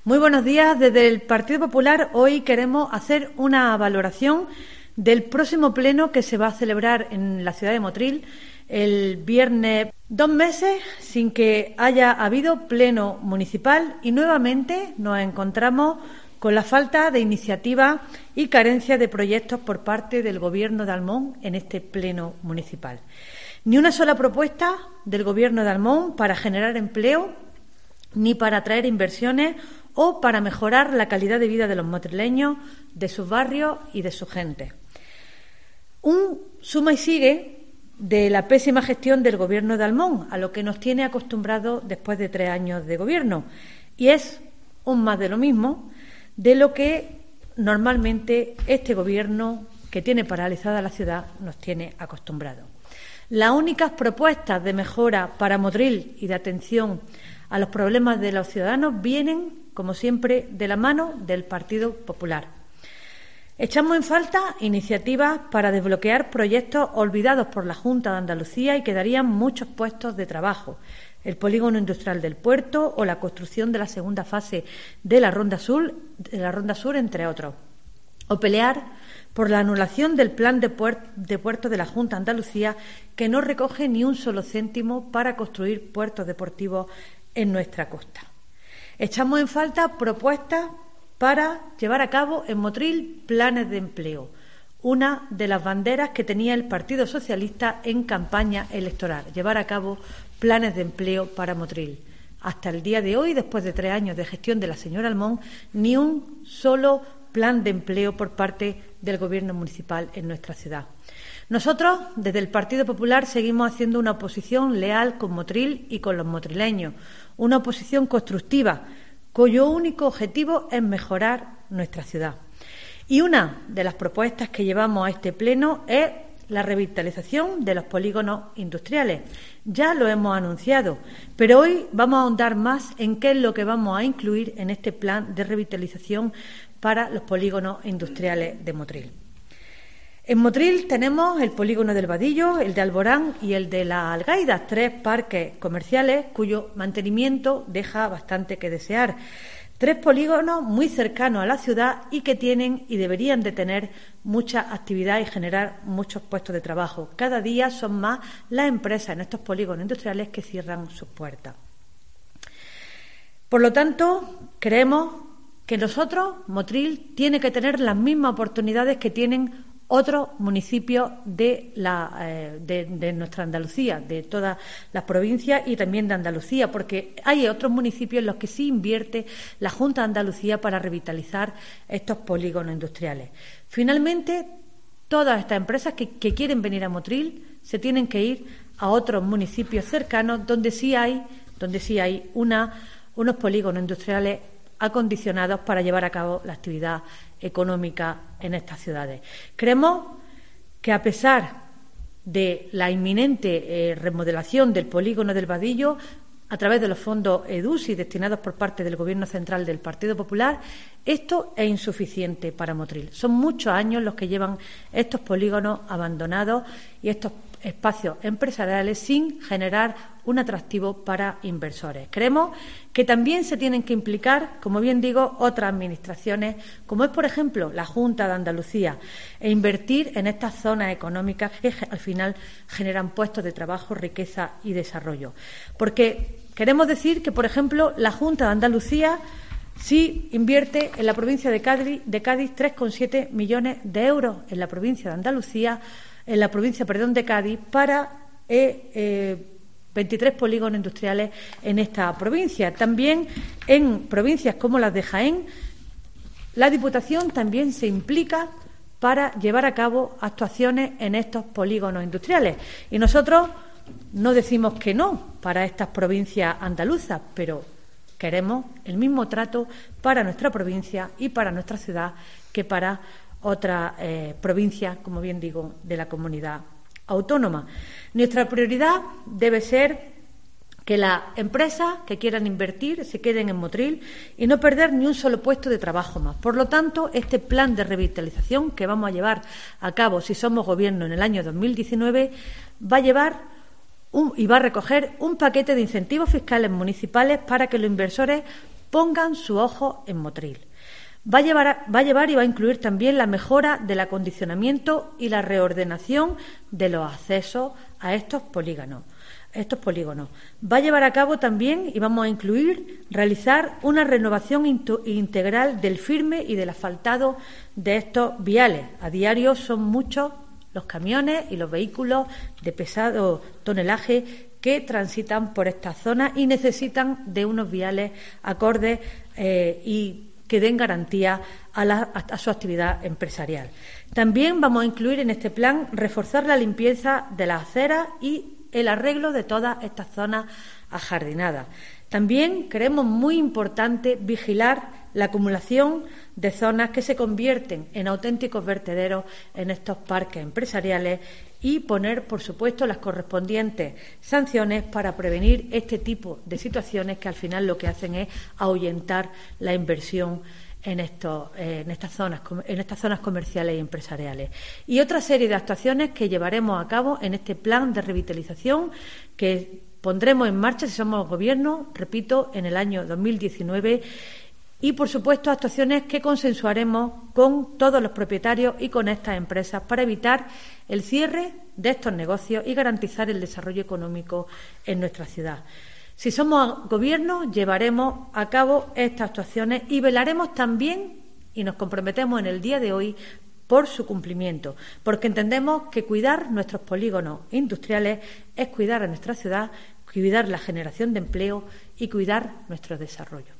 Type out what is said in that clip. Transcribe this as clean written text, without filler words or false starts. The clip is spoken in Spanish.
Muy buenos días. Desde el Partido Popular hoy queremos hacer una valoración del próximo pleno que se va a celebrar en la ciudad de Motril el viernes. 2 meses sin que haya habido pleno municipal y nuevamente nos encontramos con la falta de iniciativa y carencia de proyectos por parte del Gobierno de Almón en este pleno municipal. Ni una sola propuesta del Gobierno de Almón para generar empleo, ni para atraer inversiones o para mejorar la calidad de vida de los motrileños, de sus barrios y de su gente. Un suma y sigue de la pésima gestión del Gobierno de Almón, a lo que nos tiene acostumbrados después de 3 años de Gobierno. Y es un más de lo mismo de lo que normalmente este Gobierno, que tiene paralizada la ciudad, nos tiene acostumbrados. Las únicas propuestas de mejora para Motril y de atención a los problemas de los ciudadanos vienen, como siempre, de la mano del Partido Popular. Echamos en falta iniciativas para desbloquear proyectos olvidados por la Junta de Andalucía y que darían muchos puestos de trabajo. El polígono industrial del puerto o la construcción de la segunda fase de la Ronda Sur, entre otros. O pelear por la anulación del plan de puertos de la Junta de Andalucía, que no recoge ni un solo céntimo para construir puertos deportivos en nuestra costa. Echamos en falta propuestas para llevar a cabo en Motril planes de empleo, una de las banderas que tenía el Partido Socialista en campaña electoral, llevar a cabo planes de empleo para Motril. Hasta el día de hoy, después de 3 años de gestión de la señora Almón, ni un solo plan de empleo por parte del Gobierno municipal en nuestra ciudad. Nosotros, desde el Partido Popular, seguimos haciendo una oposición leal con Motril y con los motrileños, una oposición constructiva, cuyo único objetivo es mejorar nuestra ciudad. Y una de las propuestas que llevamos a este pleno es la revitalización de los polígonos industriales. Ya lo hemos anunciado, pero hoy vamos a ahondar más en qué es lo que vamos a incluir en este plan de revitalización para los polígonos industriales de Motril. En Motril tenemos el polígono del Vadillo, el de Alborán y el de La Algaida, 3 parques comerciales cuyo mantenimiento deja bastante que desear. 3 polígonos muy cercanos a la ciudad y que tienen y deberían de tener mucha actividad y generar muchos puestos de trabajo. Cada día son más las empresas en estos polígonos industriales que cierran sus puertas. Por lo tanto, creemos que nosotros, Motril, tiene que tener las mismas oportunidades que tienen otros municipios de nuestra Andalucía, de todas las provincias y también de Andalucía, porque hay otros municipios en los que sí invierte la Junta de Andalucía para revitalizar estos polígonos industriales. Finalmente, todas estas empresas que quieren venir a Motril se tienen que ir a otros municipios cercanos donde sí hay unos polígonos industriales acondicionados para llevar a cabo la actividad económica en estas ciudades. Creemos que, a pesar de la inminente remodelación del polígono del Vadillo, a través de los fondos EDUSI destinados por parte del Gobierno central del Partido Popular, esto es insuficiente para Motril. Son muchos años los que llevan estos polígonos abandonados y estos espacios empresariales sin generar un atractivo para inversores. Creemos que también se tienen que implicar, como bien digo, otras administraciones, como es, por ejemplo, la Junta de Andalucía, e invertir en estas zonas económicas que al final generan puestos de trabajo, riqueza y desarrollo. Porque queremos decir que, por ejemplo, la Junta de Andalucía sí invierte en la provincia de Cádiz 3,7 millones de euros en la provincia de Andalucía, de Cádiz, para 23 polígonos industriales en esta provincia. También en provincias como las de Jaén, la Diputación también se implica para llevar a cabo actuaciones en estos polígonos industriales. Y nosotros no decimos que no para estas provincias andaluzas, pero queremos el mismo trato para nuestra provincia y para nuestra ciudad que para otras provincias, como bien digo, de la comunidad autónoma. Nuestra prioridad debe ser que las empresas que quieran invertir se queden en Motril y no perder ni un solo puesto de trabajo más. Por lo tanto, este plan de revitalización que vamos a llevar a cabo si somos Gobierno en el año 2019 va a llevar y va a recoger un paquete de incentivos fiscales municipales para que los inversores pongan su ojo en Motril. Va a llevar y va a incluir también la mejora del acondicionamiento y la reordenación de los accesos a estos polígonos. Va a llevar a cabo también y vamos a incluir realizar una renovación integral del firme y del asfaltado de estos viales. A diario son muchos los camiones y los vehículos de pesado tonelaje que transitan por estas zonas y necesitan de unos viales acordes y que den garantía a su actividad empresarial. También vamos a incluir en este plan reforzar la limpieza de las aceras y el arreglo de todas estas zonas ajardinadas. También creemos muy importante vigilar la acumulación de zonas que se convierten en auténticos vertederos en estos parques empresariales y poner, por supuesto, las correspondientes sanciones para prevenir este tipo de situaciones que al final lo que hacen es ahuyentar la inversión en estas zonas comerciales y empresariales. Y otra serie de actuaciones que llevaremos a cabo en este plan de revitalización que pondremos en marcha si somos gobierno, repito, en el año 2019 y, por supuesto, actuaciones que consensuaremos con todos los propietarios y con estas empresas para evitar el cierre de estos negocios y garantizar el desarrollo económico en nuestra ciudad. Si somos Gobierno, llevaremos a cabo estas actuaciones y velaremos también, y nos comprometemos en el día de hoy, por su cumplimiento, porque entendemos que cuidar nuestros polígonos industriales es cuidar a nuestra ciudad, cuidar la generación de empleo y cuidar nuestro desarrollo.